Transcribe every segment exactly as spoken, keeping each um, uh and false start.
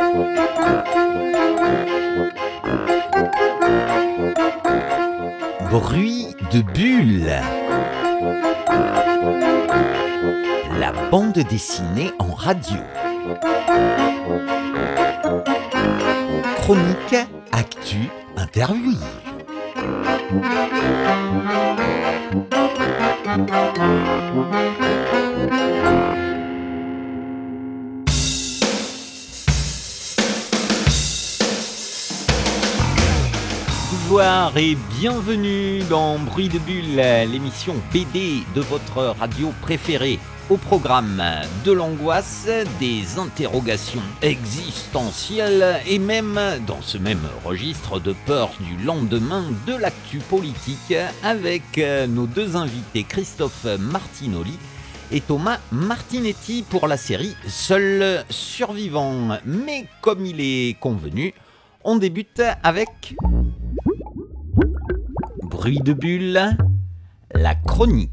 Bruit de bulles. La bande dessinée en radio. Chronique, actu, interview. Bonjour et bienvenue dans Bruit de Bulles, l'émission B D de votre radio préférée. Au programme de l'angoisse, des interrogations existentielles et même, dans ce même registre, de peur du lendemain de l'actu politique avec nos deux invités Christophe Martinoli et Thomas Martinetti pour la série Seul survivant. Mais comme il est convenu, on débute avec Bruit de Bulles, la chronique.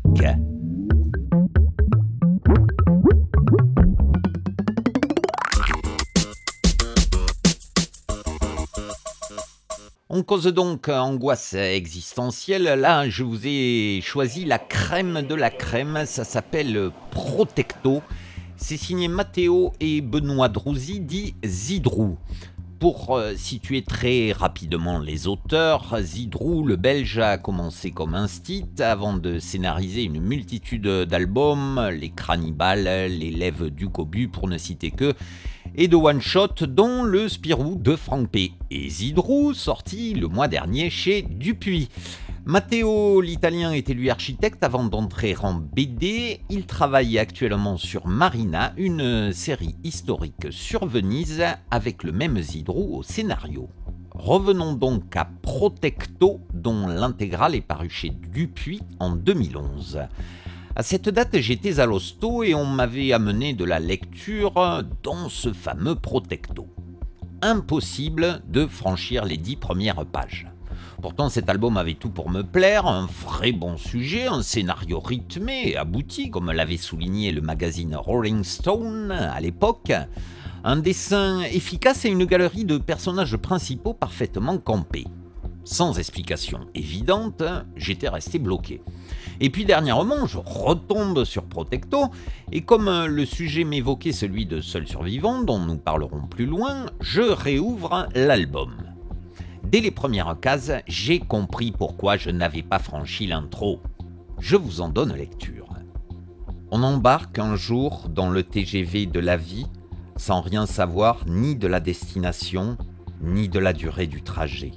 On cause donc angoisse existentielle. Là, je vous ai choisi la crème de la crème. Ça s'appelle Protecto. C'est signé Matteo et Benoît Drouzy, dit Zidrou. Pour situer très rapidement les auteurs, Zidrou, le Belge, a commencé comme instit avant de scénariser une multitude d'albums, les Cannibales, les Lèves du Cobu pour ne citer que, et de one-shot dont le Spirou de Franck P. Et Zidrou, sorti le mois dernier chez Dupuis. Matteo, l'italien, était lui architecte avant d'entrer en B D. Il travaille actuellement sur Marina, une série historique sur Venise avec le même Zidrou au scénario. Revenons donc à Protecto, dont l'intégrale est parue chez Dupuis en deux mille onze. À cette date, j'étais à l'hosto et on m'avait amené de la lecture dans ce fameux Protecto. Impossible de franchir les dix premières pages. Pourtant, cet album avait tout pour me plaire, un vrai bon sujet, un scénario rythmé et abouti, comme l'avait souligné le magazine Rolling Stone à l'époque, un dessin efficace et une galerie de personnages principaux parfaitement campés. Sans explication évidente, j'étais resté bloqué. Et puis dernièrement, je retombe sur Protecto, et comme le sujet m'évoquait celui de Seul survivant, dont nous parlerons plus loin, je réouvre l'album. Dès les premières cases, j'ai compris pourquoi je n'avais pas franchi l'intro. Je vous en donne lecture. On embarque un jour dans le T G V de la vie, sans rien savoir ni de la destination, ni de la durée du trajet.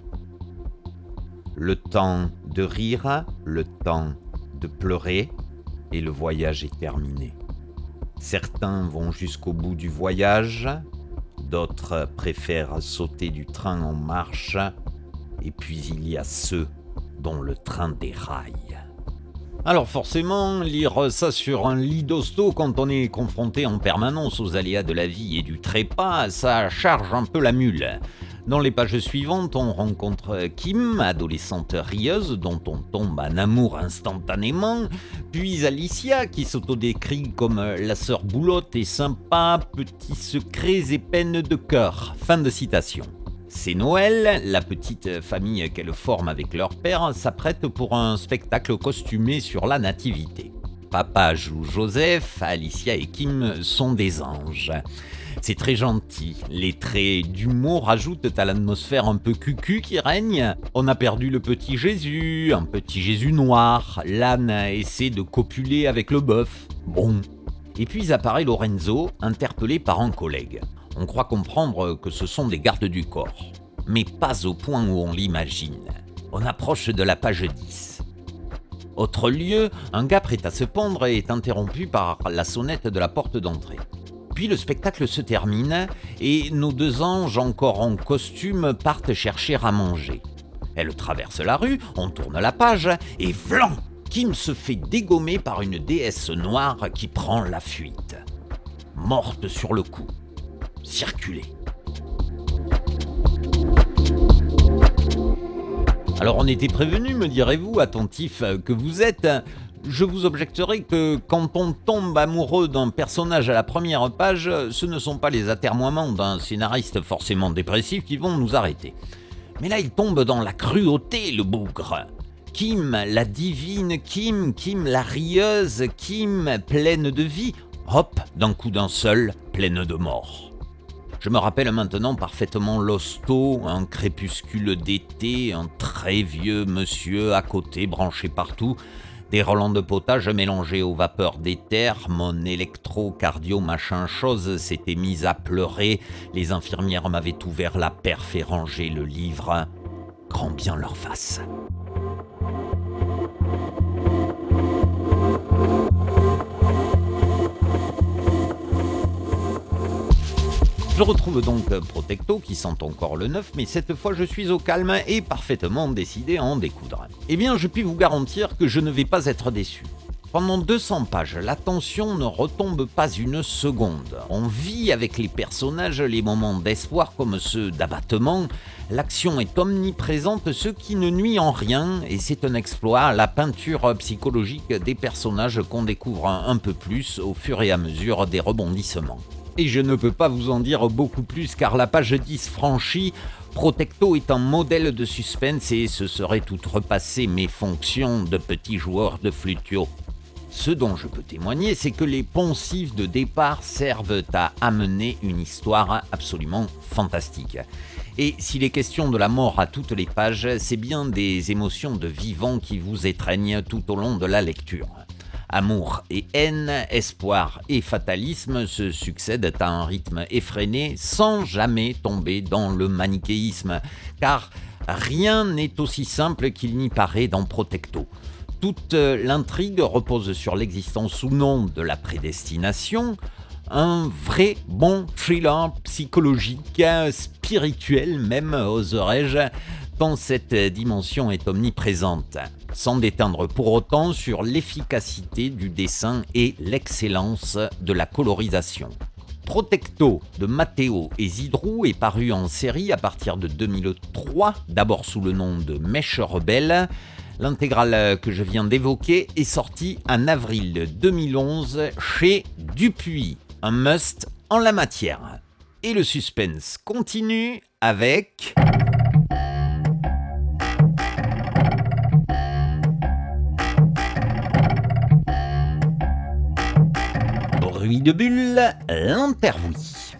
Le temps de rire, le temps de pleurer, et le voyage est terminé. Certains vont jusqu'au bout du voyage, d'autres préfèrent sauter du train en marche, et puis il y a ceux dont le train déraille. Alors forcément, lire ça sur un lit d'hosto quand on est confronté en permanence aux aléas de la vie et du trépas, ça charge un peu la mule. Dans les pages suivantes, on rencontre Kim, adolescente rieuse dont on tombe en amour instantanément, puis Alicia qui s'autodécrit comme la sœur boulotte et sympa, petits secrets et peines de cœur. Fin de citation. C'est Noël, la petite famille qu'elle forme avec leur père s'apprête pour un spectacle costumé sur la nativité. Papa joue Joseph, Alicia et Kim sont des anges. C'est très gentil, les traits d'humour rajoutent à l'atmosphère un peu cucu qui règne. On a perdu le petit Jésus, un petit Jésus noir, l'âne essaie de copuler avec le bœuf. Bon. Et puis apparaît Lorenzo, interpellé par un collègue. On croit comprendre que ce sont des gardes du corps, mais pas au point où on l'imagine. On approche de la page dix. Autre lieu, un gars prêt à se pendre est interrompu par la sonnette de la porte d'entrée. Puis le spectacle se termine et nos deux anges encore en costume partent chercher à manger. Elle traverse la rue, on tourne la page et vlan, Kim se fait dégommer par une déesse noire qui prend la fuite. Morte sur le coup. Circuler. Alors on était prévenus, me direz-vous, attentif que vous êtes. Je vous objecterai que quand on tombe amoureux d'un personnage à la première page, ce ne sont pas les atermoiements d'un scénariste forcément dépressif qui vont nous arrêter. Mais là, il tombe dans la cruauté, le bougre. Kim, la divine Kim, Kim la rieuse, Kim pleine de vie, hop, d'un coup d'un seul, pleine de mort. Je me rappelle maintenant parfaitement l'hosto, un crépuscule d'été, un très vieux monsieur à côté, branché partout, des relents de potage mélangés aux vapeurs d'éther, mon électro-cardio machin chose s'était mise à pleurer, les infirmières m'avaient ouvert la perf et rangé le livre. Grand bien leur face. Je retrouve donc Protecto qui sent encore le neuf, mais cette fois je suis au calme et parfaitement décidé à en découdre. Eh bien, je puis vous garantir que je ne vais pas être déçu. Pendant deux cents pages, la tension ne retombe pas une seconde. On vit avec les personnages les moments d'espoir comme ceux d'abattement. L'action est omniprésente, ce qui ne nuit en rien, et c'est un exploit à la peinture psychologique des personnages qu'on découvre un peu plus au fur et à mesure des rebondissements. Et je ne peux pas vous en dire beaucoup plus car la page dix franchie, Protecto est un modèle de suspense et ce serait outrepasser mes fonctions de petit joueur de flutio. Ce dont je peux témoigner, c'est que les poncifs de départ servent à amener une histoire absolument fantastique. Et s'il est question de la mort à toutes les pages, c'est bien des émotions de vivant qui vous étreignent tout au long de la lecture. Amour et haine, espoir et fatalisme se succèdent à un rythme effréné sans jamais tomber dans le manichéisme, car rien n'est aussi simple qu'il n'y paraît dans Protecto. Toute l'intrigue repose sur l'existence ou non de la prédestination, un vrai bon thriller psychologique, spirituel même, oserais-je, tant cette dimension est omniprésente, sans déteindre pour autant sur l'efficacité du dessin et l'excellence de la colorisation. Protecto de Matteo et Zidrou est paru en série à partir de deux mille trois, d'abord sous le nom de Mèche Rebelle. L'intégrale que je viens d'évoquer est sortie en avril deux mille onze chez Dupuis, un must en la matière. Et le suspense continue avec... Bruit de bulle, l'interview.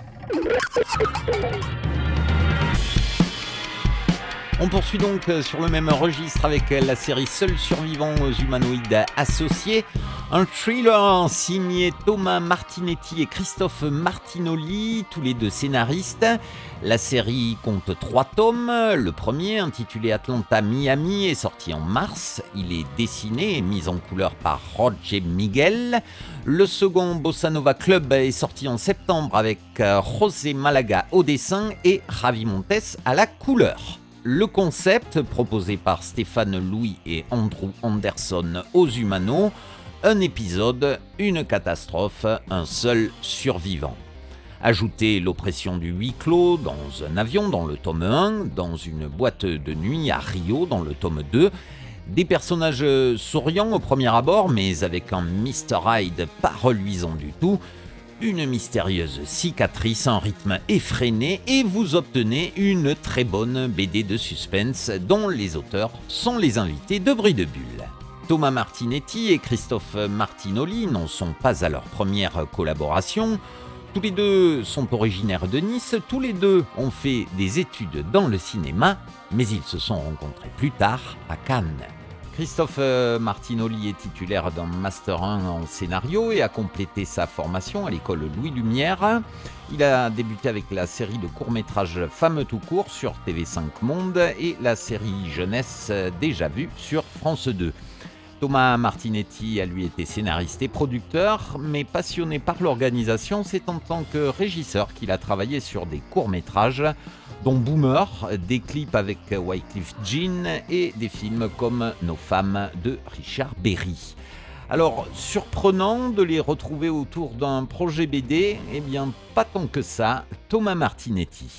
On poursuit donc sur le même registre avec la série Seul survivant aux humanoïdes associés, un thriller signé Thomas Martinetti et Christophe Martinoli, tous les deux scénaristes. La série compte trois tomes. Le premier, intitulé Atlanta Miami, est sorti en mars. Il est dessiné et mis en couleur par Roger Miguel. Le second, Bossa Nova Club, est sorti en septembre avec José Malaga au dessin et Javi Montes à la couleur. Le concept, proposé par Stéphane Louis et Andrew Anderson aux Humanos, un épisode, une catastrophe, un seul survivant. Ajoutez l'oppression du huis clos dans un avion dans le tome un, dans une boîte de nuit à Rio dans le tome deux, des personnages souriants au premier abord mais avec un mister Hyde pas reluisant du tout, une mystérieuse cicatrice, un rythme effréné et vous obtenez une très bonne B D de suspense dont les auteurs sont les invités de Bruit de Bulle. Thomas Martinetti et Christophe Martinoli n'en sont pas à leur première collaboration. Tous les deux sont originaires de Nice, tous les deux ont fait des études dans le cinéma, mais ils se sont rencontrés plus tard à Cannes. Christophe Martinoli est titulaire d'un Master un en scénario et a complété sa formation à l'école Louis Lumière. Il a débuté avec la série de courts-métrages Femmes tout court sur T V cinq Monde et la série Jeunesse Déjà Vue sur France deux. Thomas Martinetti a lui été scénariste et producteur, mais passionné par l'organisation, c'est en tant que régisseur qu'il a travaillé sur des courts-métrages, dont Boomer, des clips avec Wyclef Jean et des films comme Nos femmes de Richard Berry. Alors, surprenant de les retrouver autour d'un projet B D, eh bien, pas tant que ça, Thomas Martinetti.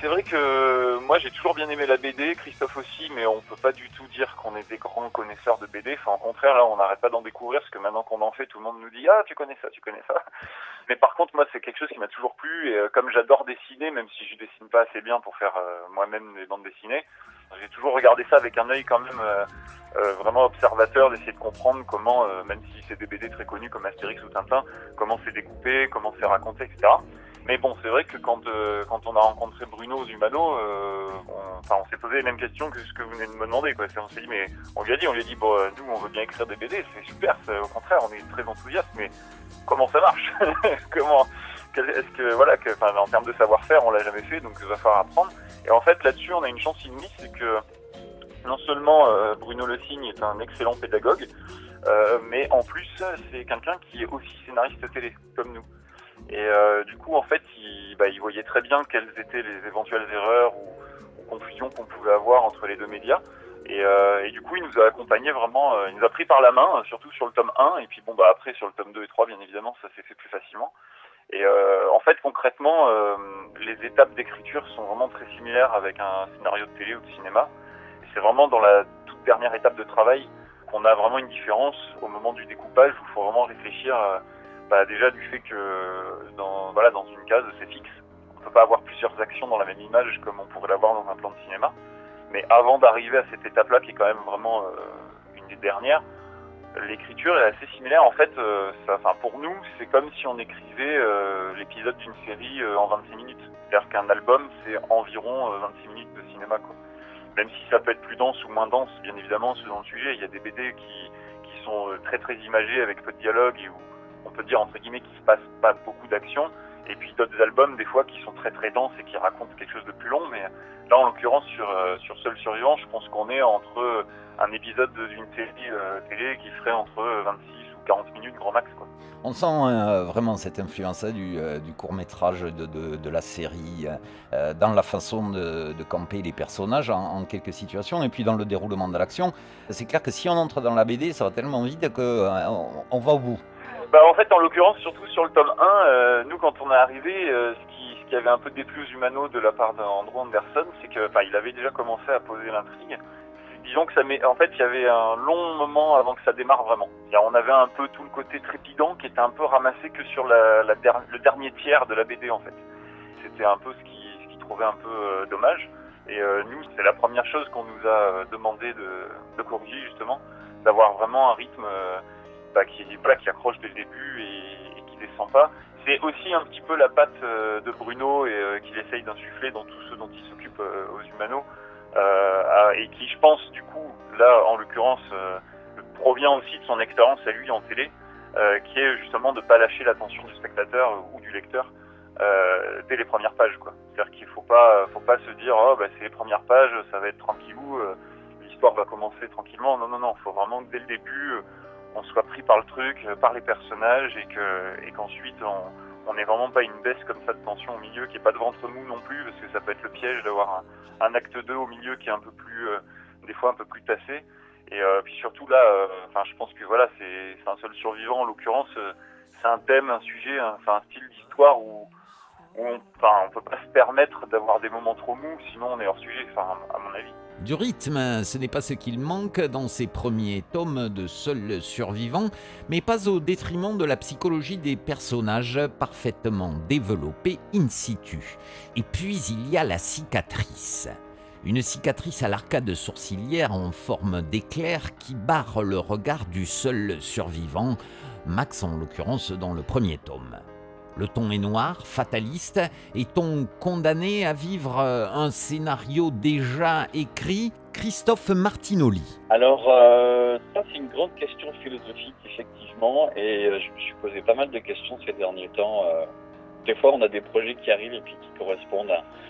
c'est vrai que moi j'ai toujours bien aimé la B D, Christophe aussi, mais on peut pas du tout dire qu'on est des grands connaisseurs de B D. Enfin, au contraire, là, on n'arrête pas d'en découvrir, parce que maintenant qu'on en fait, tout le monde nous dit « Ah, tu connais ça, tu connais ça ». Mais par contre, moi, c'est quelque chose qui m'a toujours plu, et euh, comme j'adore dessiner, même si je dessine pas assez bien pour faire euh, moi-même des bandes dessinées, j'ai toujours regardé ça avec un œil quand même euh, euh, vraiment observateur, d'essayer de comprendre comment, euh, même si c'est des B D très connus comme Astérix ou Tintin, comment c'est découpé, comment c'est raconté, et cetera. Mais bon, c'est vrai que quand euh, quand on a rencontré Bruno aux Humano, euh, on, enfin, on s'est posé les mêmes questions que ce que vous venez de me demander, quoi. On s'est dit, mais on lui a dit, on lui a dit, bon, euh, nous, on veut bien écrire des B D, c'est super. C'est, au contraire, on est très enthousiastes, mais comment ça marche? Comment, est-ce que voilà, que, enfin, en termes de savoir-faire, on l'a jamais fait, donc il va falloir apprendre. Et en fait, là-dessus, on a une chance inouïe, c'est que non seulement euh, Bruno Le Signe est un excellent pédagogue, euh, mais en plus, c'est quelqu'un qui est aussi scénariste télé, comme nous. Et euh, du coup, en fait, il, bah, il voyait très bien quelles étaient les éventuelles erreurs ou, ou confusions qu'on pouvait avoir entre les deux médias. Et, euh, et du coup, il nous a accompagnés vraiment, euh, il nous a pris par la main, euh, surtout sur le tome un, et puis bon, bah après, sur le tome deux et trois, bien évidemment, ça s'est fait plus facilement. Et euh, en fait, concrètement, euh, les étapes d'écriture sont vraiment très similaires avec un scénario de télé ou de cinéma. Et c'est vraiment dans la toute dernière étape de travail qu'on a vraiment une différence au moment du découpage, où il faut vraiment réfléchir à, bah, déjà du fait que dans, voilà, dans une case, c'est fixe. On ne peut pas avoir plusieurs actions dans la même image comme on pourrait l'avoir dans un plan de cinéma. Mais avant d'arriver à cette étape-là, qui est quand même vraiment euh, une des dernières, l'écriture est assez similaire. En fait, euh, ça, enfin, pour nous, c'est comme si on écrivait euh, l'épisode d'une série euh, en vingt-six minutes. C'est-à-dire qu'un album, c'est environ euh, vingt-six minutes de cinéma, quoi. Même si ça peut être plus dense ou moins dense, bien évidemment, selon le sujet. Il y a des B D qui, qui sont euh, très très imagés, avec peu de dialogue, et où on peut dire, entre guillemets, qu'il se passe pas beaucoup d'action. Et puis d'autres albums, des fois, qui sont très très denses et qui racontent quelque chose de plus long. Mais là, en l'occurrence, sur, euh, sur Seul Survivant, je pense qu'on est entre un épisode d'une série euh, télé qui ferait entre vingt-six ou quarante minutes, grand max, quoi. On sent euh, vraiment cette influence hein, du, euh, du court-métrage de, de, de la série euh, dans la façon de, de camper les personnages en, en quelques situations et puis dans le déroulement de l'action. C'est clair que si on entre dans la B D, ça va tellement vite qu'on euh, on va au bout. Bah en fait, en l'occurrence, surtout sur le tome un, euh, nous quand on est arrivé, euh, ce, qui, ce qui avait un peu déplu aux Humano de la part d'Andrew Anderson, c'est que, enfin, il avait déjà commencé à poser l'intrigue. Disons que ça met, en fait, il y avait un long moment avant que ça démarre vraiment. C'est-à-dire, on avait un peu tout le côté trépidant qui était un peu ramassé que sur la, la der- le dernier tiers de la B D en fait. C'était un peu ce qui, ce qui trouvait un peu euh, dommage. Et euh, nous, c'est la première chose qu'on nous a demandé de, de corriger justement, d'avoir vraiment un rythme euh, bah, qui, voilà, qui accroche dès le début et, et qui descend pas. C'est aussi un petit peu la patte euh, de Bruno et euh, qu'il essaye d'insuffler dans tout ce dont il s'occupe euh, aux Humano. Euh, et qui, je pense, du coup, là, en l'occurrence, euh, provient aussi de son expérience à lui en télé, euh, qui est justement de ne pas lâcher l'attention du spectateur ou du lecteur euh, dès les premières pages, quoi. C'est-à-dire qu'il ne faut pas, faut pas se dire, oh, bah, c'est les premières pages, ça va être tranquillou, euh, l'histoire va commencer tranquillement. Non, non, non, il faut vraiment que dès le début, euh, on soit pris par le truc, euh, par les personnages, et que, et qu'ensuite, on on n'est vraiment pas une baisse comme ça de tension au milieu, qui n'est pas de ventre mou non plus, parce que ça peut être le piège d'avoir un, un acte deux au milieu qui est un peu plus, euh, des fois un peu plus tassé. Et euh, puis surtout là, euh, enfin je pense que voilà, c'est, c'est un seul survivant en l'occurrence, euh, c'est un thème, un sujet, un, enfin un style d'histoire où, où on, enfin on peut pas se permettre d'avoir des moments trop mous, sinon on est hors sujet, enfin à mon avis. Du rythme, ce n'est pas ce qu'il manque dans ces premiers tomes de Seul Survivant, mais pas au détriment de la psychologie des personnages parfaitement développés in situ. Et puis il y a la cicatrice. Une cicatrice à l'arcade sourcilière en forme d'éclair qui barre le regard du seul survivant, Max en l'occurrence dans le premier tome. Le ton est noir, fataliste. Est-on condamné à vivre un scénario déjà écrit? Christophe Martinoli. Alors, euh, ça c'est une grande question philosophique, effectivement, et euh, je me suis posé pas mal de questions ces derniers temps. Euh, des fois, on a des projets qui arrivent et puis qui correspondent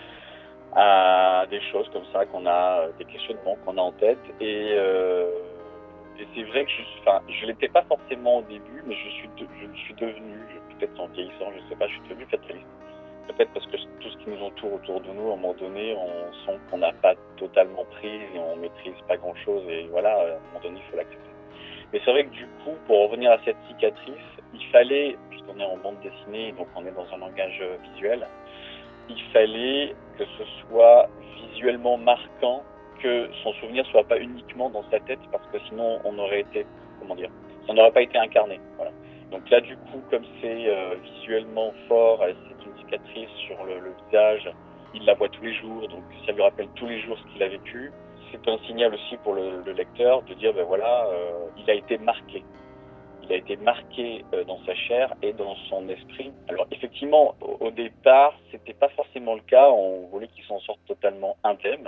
à, à des choses comme ça, qu'on a, des questionnements qu'on a en tête, et, euh, et c'est vrai que je enfin, je l'étais pas forcément au début, mais je suis, de, je suis devenu, peut-être en vieillissant, je sais pas, je suis devenu fataliste. Peut-être parce que tout ce qui nous entoure autour de nous, à un moment donné, on sent qu'on n'a pas totalement pris et on maîtrise pas grand-chose. Et voilà, à un moment donné, il faut l'accepter. Mais c'est vrai que du coup, pour revenir à cette cicatrice, il fallait, puisqu'on est en bande dessinée, donc on est dans un langage visuel, il fallait que ce soit visuellement marquant, que son souvenir soit pas uniquement dans sa tête, parce que sinon on aurait été, comment dire, ça n'aurait pas été incarné. Voilà. Donc là, du coup, comme c'est euh, visuellement fort, euh, c'est une cicatrice sur le, le visage, il la voit tous les jours, donc ça lui rappelle tous les jours ce qu'il a vécu. C'est un signal aussi pour le, le lecteur de dire, ben voilà, euh, il a été marqué. Il a été marqué euh, dans sa chair et dans son esprit. Alors effectivement, au, au départ, c'était pas forcément le cas. On voulait qu'il s'en sorte totalement indemne.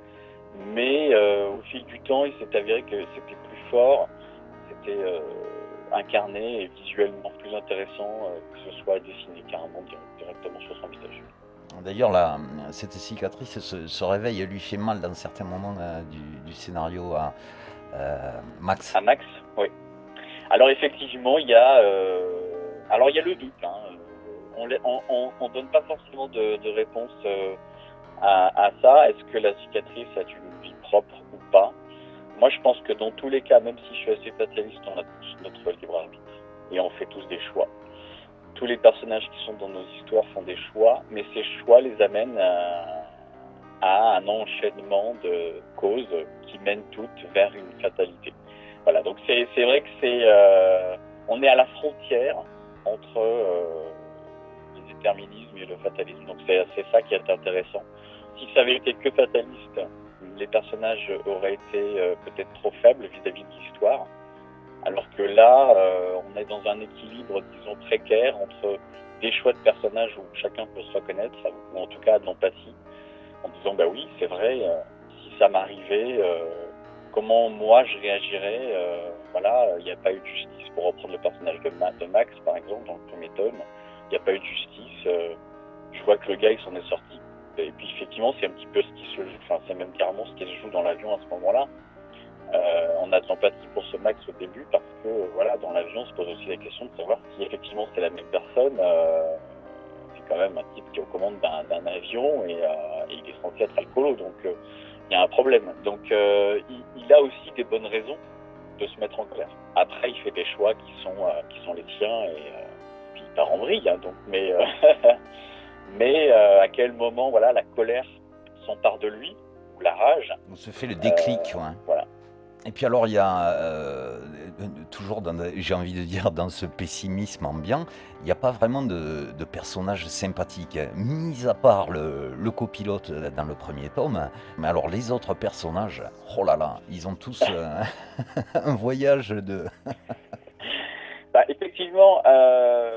Mais euh, au fil du temps, il s'est avéré que c'était plus fort, c'était euh, incarné et visuellement plus intéressant euh, que ce soit dessiné carrément directement sur son visage. D'ailleurs, la, cette cicatrice, ce, ce réveil lui fait mal dans certains moments euh, du, du scénario à euh, Max. À Max, oui. Alors effectivement, il y a, euh, alors il y a le doute. Hein. On ne donne pas forcément de, de réponse euh, à, à ça. Est-ce que la cicatrice a une vie propre ou pas? Moi, je pense que dans tous les cas, même si je suis assez fataliste, on a tous notre libre arbitre et on fait tous des choix. Tous les personnages qui sont dans nos histoires font des choix, mais ces choix les amènent à, à un enchaînement de causes qui mènent toutes vers une fatalité. Voilà, donc c'est, c'est vrai que c'est, euh, on est à la frontière entre euh, le déterminisme et le fatalisme. Donc c'est, c'est ça qui est intéressant. Si ça avait été que fataliste, les personnages auraient été euh, peut-être trop faibles vis-à-vis de l'histoire. Alors que là, euh, on est dans un équilibre, disons, précaire entre des choix de personnages où chacun peut se reconnaître, ou en tout cas de l'empathie, en disant, bah oui, c'est vrai, euh, si ça m'arrivait, euh, comment moi je réagirais, euh, voilà, il n'y a pas eu de justice, pour reprendre le personnage de, Ma- de Max, par exemple, dans le premier tome, il n'y a pas eu de justice, euh, je vois que le gars, il s'en est sorti. Et puis effectivement, c'est un petit peu ce qui se joue, enfin, c'est même carrément ce qui se joue dans l'avion à ce moment-là. Euh, on a de l'empathie pour ce Max au début parce que voilà, dans l'avion on se pose aussi la question de savoir si effectivement c'est la même personne. Euh, c'est quand même un type qui est aux commandes d'un, d'un avion et, euh, et il est censé être alcoolo, donc il euh, y a un problème. Donc euh, il, il a aussi des bonnes raisons de se mettre en colère. Après il fait des choix qui sont euh, qui sont les siens et euh, puis il part en vrille, hein, donc mais euh, mais euh, à quel moment voilà la colère s'empare de lui ou la rage. On se fait le déclic, euh, ouais. Voilà. Et puis alors, il y a euh, toujours, dans, j'ai envie de dire, dans ce pessimisme ambiant, il n'y a pas vraiment de, de personnages sympathiques, mis à part le, le copilote dans le premier tome. Mais alors, les autres personnages, oh là là, ils ont tous euh, un voyage de... Bah, effectivement, euh,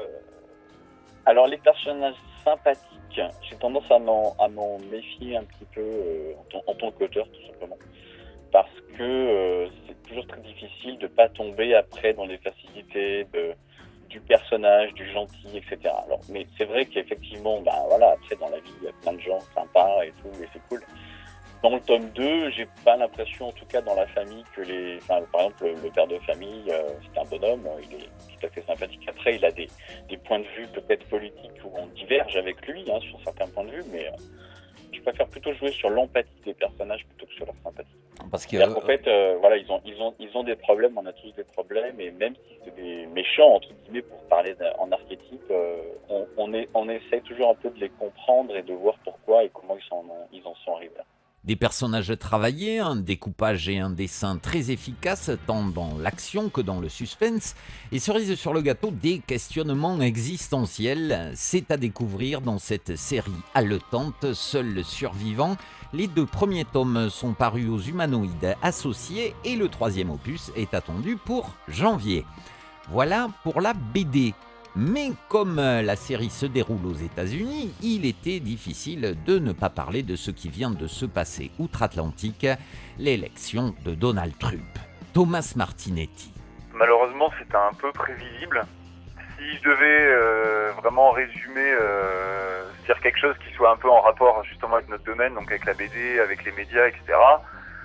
alors les personnages sympathiques, j'ai tendance à m'en, à m'en méfier un petit peu euh, en, tant, en tant qu'auteur, tout simplement. Parce que euh, c'est toujours très difficile de ne pas tomber après dans les facilités de, du personnage, du gentil, et cetera. Alors, mais c'est vrai qu'effectivement, ben voilà, après dans la vie, il y a plein de gens sympas et tout, et c'est cool. Dans le tome deux, j'ai pas l'impression, en tout cas dans la famille, que les, enfin, par exemple, le père de famille, euh, c'est un bonhomme, il est tout à fait sympathique. Après, il a des, des points de vue peut-être politiques où on diverge avec lui, hein, sur certains points de vue, mais euh, je préfère plutôt jouer sur l'empathie des personnages plutôt que sur leur sympathie. Parce que, C'est-à-dire qu'en fait, euh, voilà, ils ont, ils ont, ils ont des problèmes, on a tous des problèmes, et même si c'est des méchants, entre guillemets, pour parler en archétype, euh, on, on, est, on essaie toujours un peu de les comprendre et de voir pourquoi et comment ils, s'en ont, ils en sont arrivés là. Des personnages travaillés, un découpage et un dessin très efficaces, tant dans l'action que dans le suspense, et cerise sur le gâteau, des questionnements existentiels. C'est à découvrir dans cette série haletante, Seul survivant. Les deux premiers tomes sont parus aux Humanoïdes Associés et le troisième opus est attendu pour janvier. Voilà pour la B D. Mais comme la série se déroule aux États-Unis, il était difficile de ne pas parler de ce qui vient de se passer outre-Atlantique, l'élection de Donald Trump. Thomas Martinetti. Malheureusement, c'était un peu prévisible. Si je devais euh, vraiment résumer, euh, dire quelque chose qui soit un peu en rapport justement avec notre domaine, donc avec la B D, avec les médias, et cetera,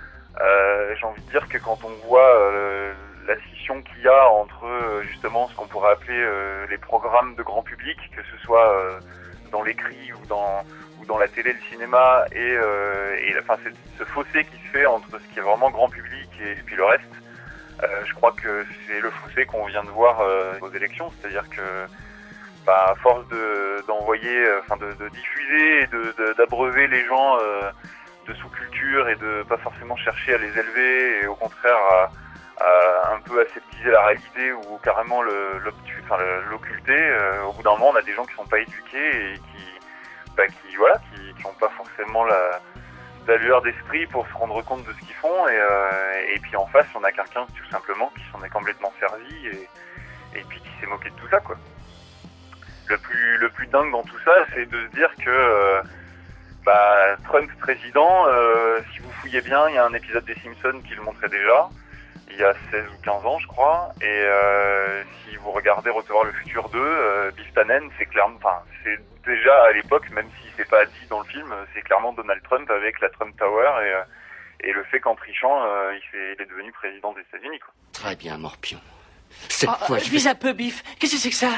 euh, j'ai envie de dire que quand on voit euh, la scission qu'il y a entre euh, justement ce qu'on pourrait appeler euh, les programmes de grand public, que ce soit euh, dans l'écrit ou dans, ou dans la télé, le cinéma, et, euh, et enfin, c'est ce fossé qui se fait entre ce qui est vraiment grand public et, et puis le reste. Euh, je crois que c'est le fossé qu'on vient de voir euh, aux élections, c'est-à-dire que bah, à force de, d'envoyer, enfin de, de diffuser et de, de, d'abreuver les gens euh, de sous-culture et de pas forcément chercher à les élever et au contraire à, à un peu aseptiser la réalité ou carrément le, enfin, l'occulter, euh, au bout d'un moment on a des gens qui sont pas éduqués et qui, bah, qui voilà, qui, qui ont pas forcément la, la lueur d'esprit pour se rendre compte de ce qu'ils font et, euh, et puis en face on a quelqu'un tout simplement qui s'en est complètement servi et, et puis qui s'est moqué de tout ça quoi. Le plus, le plus dingue dans tout ça, c'est de se dire que euh, bah, Trump président, euh, si vous fouillez bien, il y a un épisode des Simpsons qui le montrait déjà, il y a seize ou quinze ans je crois, et euh, si vous regardez Recevoir le futur deux, euh, Biff Tannen, c'est clairement, enfin, c'est déjà à l'époque, même si c'est pas dit dans le film, c'est clairement Donald Trump avec la Trump Tower et, euh, et le fait qu'en trichant, euh, il, fait, il est devenu président des États-Unis quoi. Très bien, Morpion. Cette oh, fois, euh, je vise vais... un peu, Biff. Qu'est-ce que c'est que ça?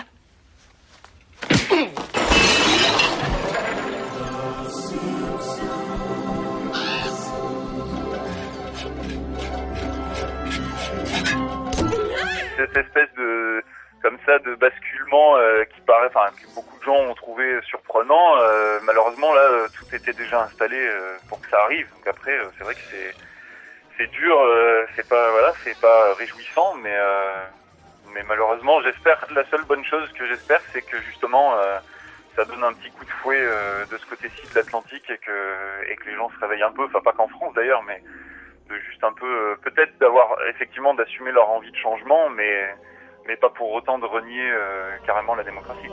Cette espèce de comme ça de basculement euh, qui paraît, enfin que beaucoup de gens ont trouvé surprenant. Euh, malheureusement là, euh, tout était déjà installé euh, pour que ça arrive. Donc après, euh, c'est vrai que c'est c'est dur, euh, c'est pas voilà, c'est pas réjouissant, mais euh, mais malheureusement, j'espère. La seule bonne chose que j'espère, c'est que justement, euh, ça donne un petit coup de fouet euh, de ce côté-ci de l'Atlantique et que et que les gens se réveillent un peu. Enfin, pas qu'en France d'ailleurs, mais de juste un peu, euh, peut-être d'avoir effectivement d'assumer leur envie de changement, mais mais pas pour autant de renier euh, carrément la démocratie.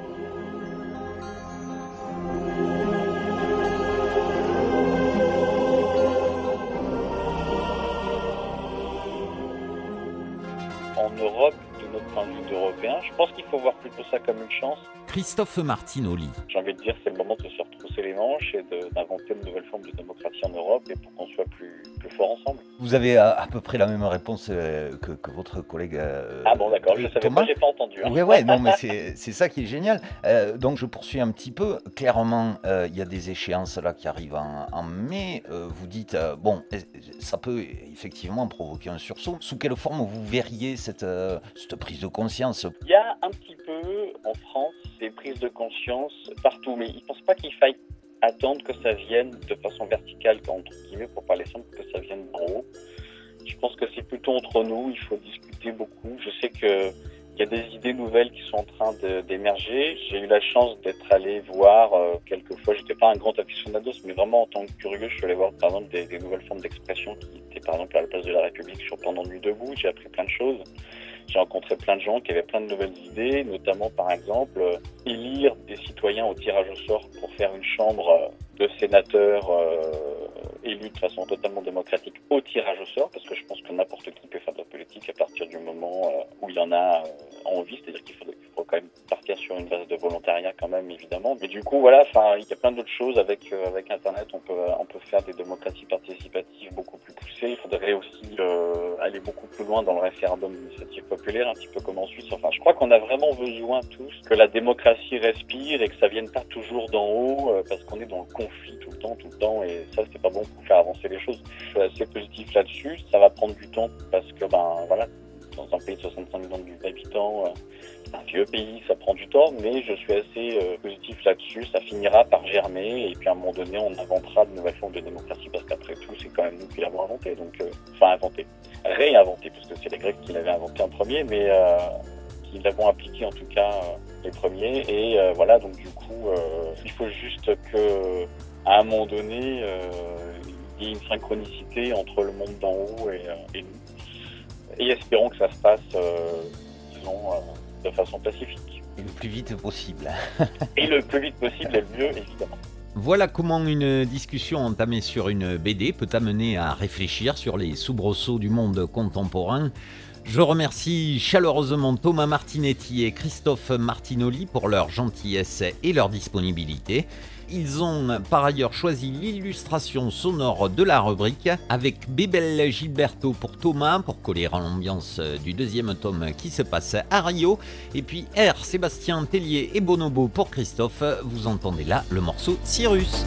En Europe, de notre point de vue d'Européen, je pense qu'il faut voir plutôt ça comme une chance. Christophe Martinoli. J'ai envie de dire c'est le moment de se retrousser les manches et de, d'inventer une nouvelle forme de démocratie en Europe et pour qu'on soit plus, plus fort ensemble. Vous avez à, à peu près la même réponse euh, que, que votre collègue euh, Ah bon d'accord, je ne savais Thomas. pas, j'ai pas entendu. Hein. Ouais, ouais, non, mais c'est, c'est ça qui est génial. Euh, donc je poursuis un petit peu. Clairement, euh, il y a des échéances là qui arrivent en, en mai. Euh, vous dites, euh, bon, ça peut effectivement provoquer un sursaut. Sous quelle forme vous verriez cette, euh, cette prise de conscience? Il y a un petit peu en France des prises de conscience partout, mais ils ne pensent pas qu'il faille attendre que ça vienne de façon verticale, entre guillemets, pour parler simple, que ça vienne d'en haut. Je pense que c'est plutôt entre nous, il faut discuter beaucoup. Je sais qu'il y a des idées nouvelles qui sont en train de, d'émerger. J'ai eu la chance d'être allé voir euh, quelques fois, j'étais pas un grand aficionados, mais vraiment en tant que curieux, je suis allé voir par exemple des, des nouvelles formes d'expression qui étaient par exemple à la place de la République sur Pendant Nuit Debout. J'ai appris plein de choses. J'ai rencontré plein de gens qui avaient plein de nouvelles idées, notamment par exemple euh, élire des citoyens au tirage au sort pour faire une chambre euh, de sénateurs euh, élus de façon totalement démocratique au tirage au sort, parce que je pense que n'importe qui peut faire de la politique à partir du moment euh, où il y en a euh, envie, c'est-à-dire qu'il faut, il faut quand même partir sur une base de volontariat quand même évidemment. Mais du coup voilà, enfin il y a plein d'autres choses avec euh, avec Internet, on peut on peut faire des démocraties participatives beaucoup plus poussées. Il faudrait aussi euh, aller beaucoup plus loin dans le référendum d'initiative populaire, un petit peu comme en Suisse. Enfin, je crois qu'on a vraiment besoin tous que la démocratie respire et que ça vienne pas toujours d'en haut, euh, parce qu'on est dans le conflit tout le temps, tout le temps, et ça c'est pas bon pour faire avancer les choses. Je suis assez positif là-dessus. Ça va prendre du temps parce que ben voilà, dans un pays de soixante-cinq millions d'habitants, euh, un vieux pays, ça prend du temps, mais je suis assez euh, positif là-dessus. Ça finira par germer et puis à un moment donné, on inventera de nouvelles formes de démocratie parce qu'après tout, c'est quand même nous qui l'avons inventé. Donc, euh, enfin inventé, réinventé, parce que c'est les Grecs qui l'avaient inventé en premier, mais euh, qui l'avons appliqué en tout cas euh, les premiers. Et euh, voilà, donc du coup, euh, il faut juste que à un moment donné, euh, il y ait une synchronicité entre le monde d'en haut et, euh, et nous. Et espérons que ça se passe, euh, disons, euh, de façon pacifique. Et le plus vite possible. Et le plus vite possible et le mieux, évidemment. Voilà comment une discussion entamée sur une B D peut amener à réfléchir sur les soubresauts du monde contemporain. Je remercie chaleureusement Thomas Martinetti et Christophe Martinoli pour leur gentillesse et leur disponibilité. Ils ont par ailleurs choisi l'illustration sonore de la rubrique avec Bébel Gilberto pour Thomas pour coller à l'ambiance du deuxième tome qui se passe à Rio. Et puis R, Sébastien Tellier et Bonobo pour Christophe. Vous entendez là le morceau Cyrus.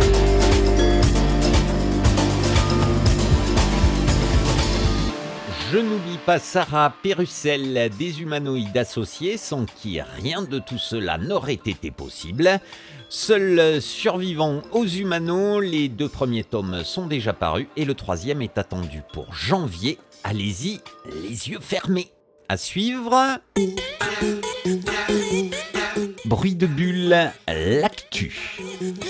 Je Je n'oublie pas Sarah Pérussel des Humanoïdes Associés, sans qui rien de tout cela n'aurait été possible. Seul survivant aux Humanos, les deux premiers tomes sont déjà parus et le troisième est attendu pour janvier. Allez-y, les yeux fermés. À suivre. Bruit de bulle, l'actu.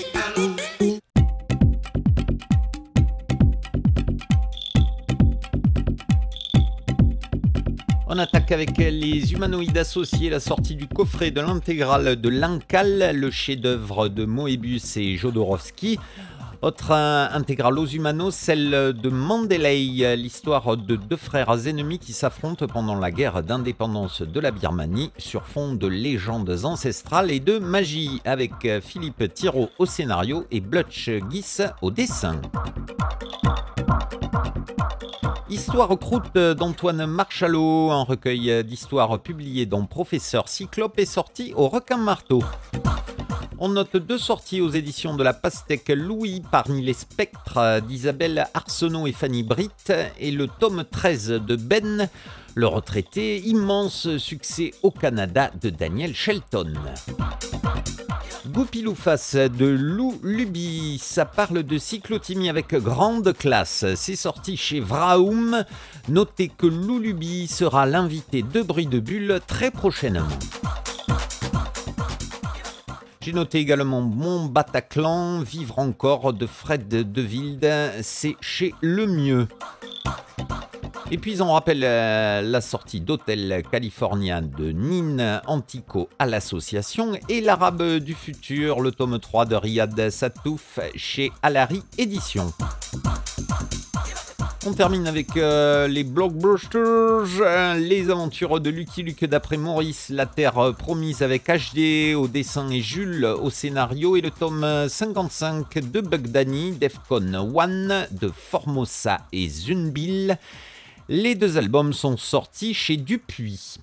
On attaque avec les Humanoïdes Associés, la sortie du coffret de l'intégrale de l'Incal, le chef-d'œuvre de Moebius et Jodorowsky. Autre intégrale aux Humanos, celle de Mandalay, l'histoire de deux frères ennemis qui s'affrontent pendant la guerre d'indépendance de la Birmanie sur fond de légendes ancestrales et de magie, avec Philippe Thiraud au scénario et Blutch Guiss au dessin. Histoire croûte d'Antoine Marchalot, un recueil d'histoires publié dans Professeur Cyclope est sorti au Requin-Marteau. On note deux sorties aux éditions de la Pastèque Louis parmi les spectres d'Isabelle Arsenault et Fanny Britt et le tome treize de Ben, le retraité, immense succès au Canada de Daniel Shelton. Goupilou-Face de Lou Luby, ça parle de cyclothymie avec grande classe. C'est sorti chez Vraoum. Notez que Lou Luby sera l'invité de Bruit de Bulle très prochainement. J'ai noté également Mon Bataclan, Vivre encore de Fred De Wilde, c'est chez Le Mieux. Et puis on rappelle euh, la sortie d'Hôtel California de Nin Antico à l'association et L'Arabe du futur, le tome trois de Riyad Satouf chez Alary Éditions. On termine avec euh, les blockbusters, euh, les aventures de Lucky Luke d'après Maurice, La Terre promise avec H D au dessin et Jules au scénario et le tome cinquante-cinq de Bugdani, Defcon un de Formosa et Zunbil. Les deux albums sont sortis chez Dupuis.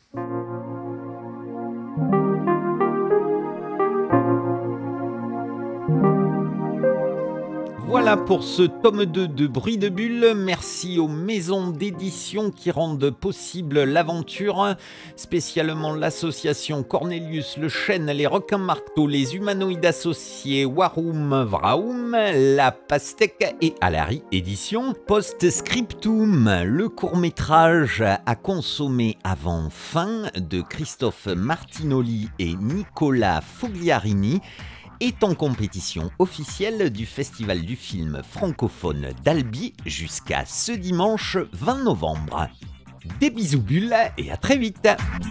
Voilà pour ce tome deux de Bruit de Bulle. Merci aux maisons d'édition qui rendent possible l'aventure, spécialement l'association Cornelius Le Chêne, les Requins-Marteau, les Humanoïdes Associés, Waroum, Vraoum, la Pastèque et Alary Édition. Post-scriptum, le court-métrage à consommer avant fin de Christophe Martinoli et Nicolas Fogliarini est en compétition officielle du Festival du film francophone d'Albi jusqu'à ce dimanche vingt novembre. Des bisous bulles et à très vite.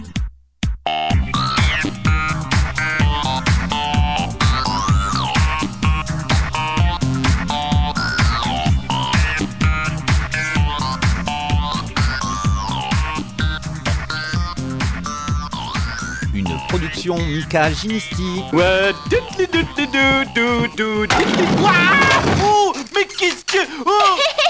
Production Mika Ginisti. Ouais, Waouh, mais qu'est-ce que... Oh